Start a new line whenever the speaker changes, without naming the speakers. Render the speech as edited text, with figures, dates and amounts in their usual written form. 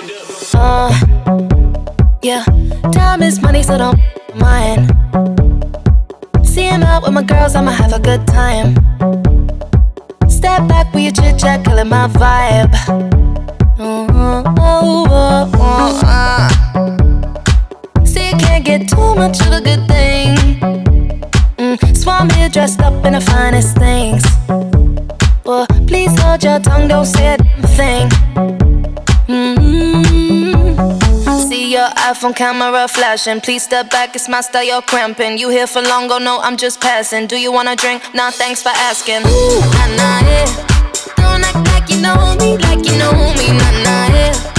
Yeah, time is money, so don't mind. See him out with my girls, I'ma have a good time. Step back with your chit chat, killing my vibe. See, you can't get too much of a good thing. Swan here dressed up in the finest things. Well, please hold your tongue, don't say a damn thing. See your iPhone camera flashing. Please step back, it's my style, you're cramping. You here for long, go no, I'm just passing. Do you wanna drink? Nah, thanks for asking. Ooh, nah, nah, yeah. Don't act like you know me, like you know me, nah, nah, yeah.